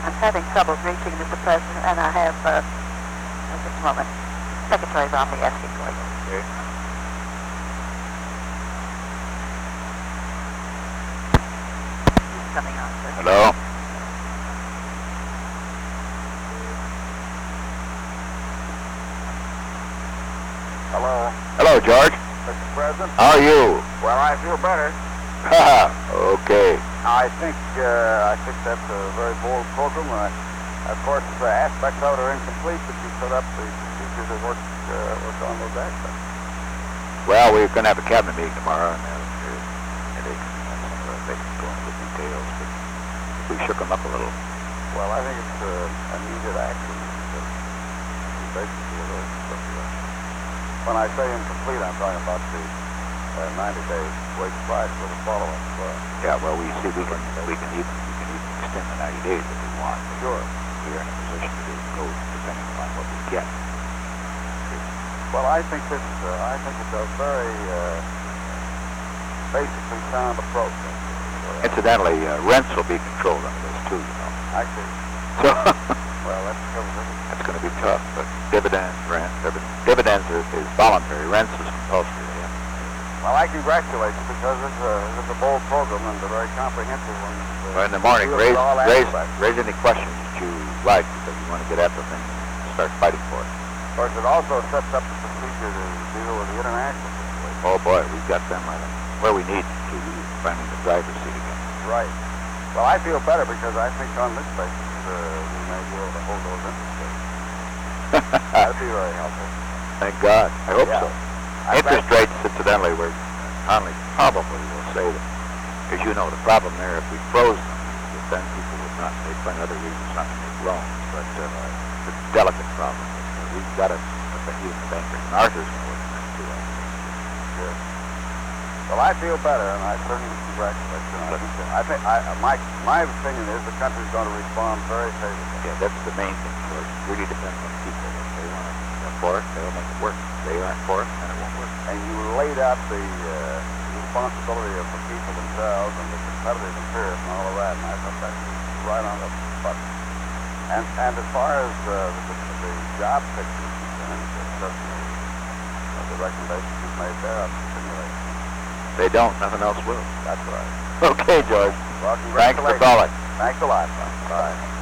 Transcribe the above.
I'm having trouble reaching Mr. President, and I have, just a moment, Secretary's office asking for you. Okay. He's coming on, sir. Hello? Hello, Hello, George. Mr. President. How are you? Well, I feel better. Okay. I think that's a very bold program. Of course, aspects of it are incomplete, but you set up the procedures that work on those aspects. Well, we're going to have a cabinet meeting tomorrow, and some of the things go into the details, but if we shook them up a little. Well, I think it's an immediate action. Basically, when I say incomplete, I'm talking about the 90-day wait price for the follow-up. Yeah, well, we can even extend the 90 days if we want. Sure. We're in a position to go depending upon what we get. Well, I think it's a very basically sound approach. Incidentally, rents will be controlled under this too, you know. I see. So Well, that's going to be tough, but dividends is voluntary. Rents is compulsory. Yeah. well, I congratulate you because it's a bold program and a very comprehensive one. Well, in the morning, deals with all aspects. raise any questions that you like because you want to get at them and start fighting for it. Of course, it also sets up the procedure to deal with the international situation. Oh boy, we've got them right where we need to find the driver's seat again. Right. Well, I feel better because I think on this basis we may be able to hold those interest rates. That'd be very helpful. Thank God. I hope Yeah. so. Interest rates, incidentally, were probably will say that, because you know the problem there, if we froze them, then people would not, they'd find other reasons not to make loans. But it's a delicate problem. We've got to, even the bankers, and Arthur's going to work on that too. Yes. Well, I feel better, and I certainly congratulate you. I think my opinion is the country's going to respond very favorably. Yeah, that's the main thing. So it really depends on people. If they want to for it, they'll make it work. If they aren't for it, then it won't work. And you laid out the responsibility of the people themselves and the competitive appearance and all of that, and I thought that was right on the button. And as far as the job picture is concerned, certainly the recommendations you've made there are stimulating. If they don't, nothing else will. That's right. Okay, George. Well, Thanks for calling. Thanks a lot. Bye.